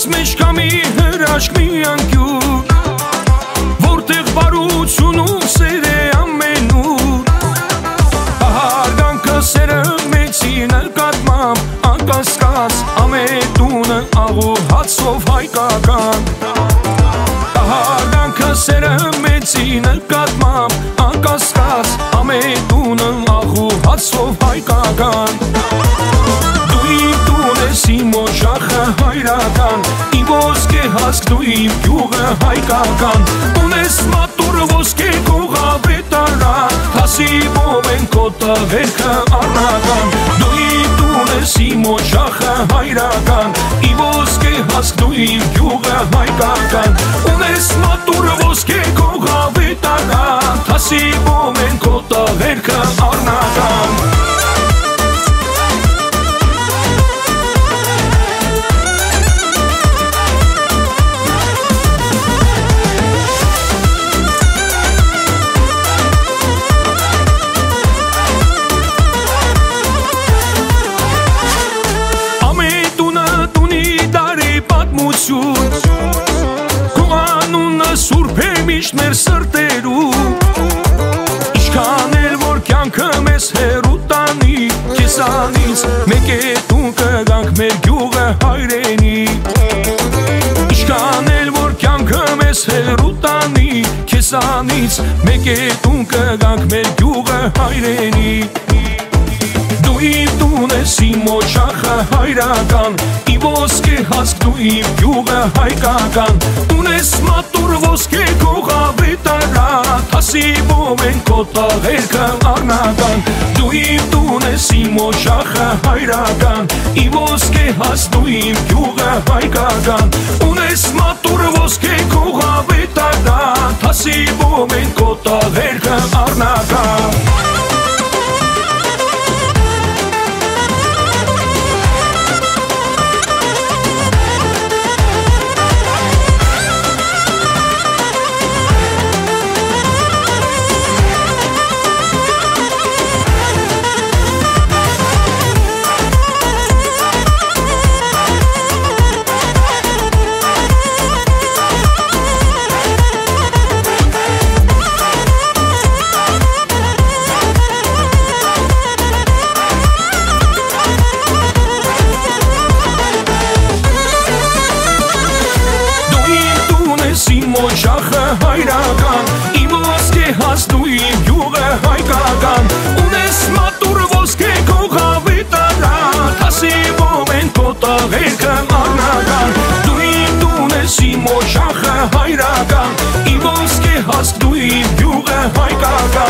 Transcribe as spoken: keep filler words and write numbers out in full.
մեջ կա մի հրաշք, մի անկյուր, որտեղ բարություն ու սեր է ամենուր։ Հարգանքը սերը մեծին նկատմամբ անկասկած, ամենտունը աղու հացով հայկական։ Հարգանքը սերը մեծին նկատմամբ անկասկած, ամենտունը աղու հացով հայկական։ Դու իմ տուն ես, իմ օջախը հայրական, իմ ոսկե հասկ, դու իմ գյուղը հայկական։ Ունես մատուր ոսկե կողավետարան, հասիվով են քո տղերքը առնական։ Դու իմ տուն ես, իմ օջախը հայրական, իմ ոսկե հասկ, դու իմ գյուղը հայկական։ Ունես մատուր ոսկե կողավետարան, հասիվով են քո տղերքը առնական։ Քո անունը սուրբ է միշտ մեր սրտերում, ինչքան էլ որ կյանքը մեզ հեռու տանի քեզանից, մեկ է տուն կգանք մեր գյուղը հայրենի։ Ինչքան էլ որ կյանքը մեզ հեռու տանի քեզանից, մեկ է տուն կգանք մեր գյուղը հայրենի։ Դու իմ տուն ես, իմ օջախը հայրական, իմ ոսկե հասկ, դու իմ գյուղը հայկական։ Ունես մատուր ոսկե կողավետարան, հասիվով են քո տղերքը առնական։ Դու իմ տուն ես, իմ օջախը հայրական, իմ ոսկե հասկ, դու իմ գյուղը հայկական։ Ունես մատուր ոսկե կողավետարան, հասիվով են քո տղերքը առնական։ Իմ օջախը հայրական, իմ ոսկե հասկ, դու իմ գյուղը հայկական։ Ունես մատուր ոսկե կողավետարան, հասիվով են քո տղերքը առնական։ Դու իմ տուն ես, իմ օջախը հայրական, իմ ոսկե հասկ, դու իմ գյուղը հայկական։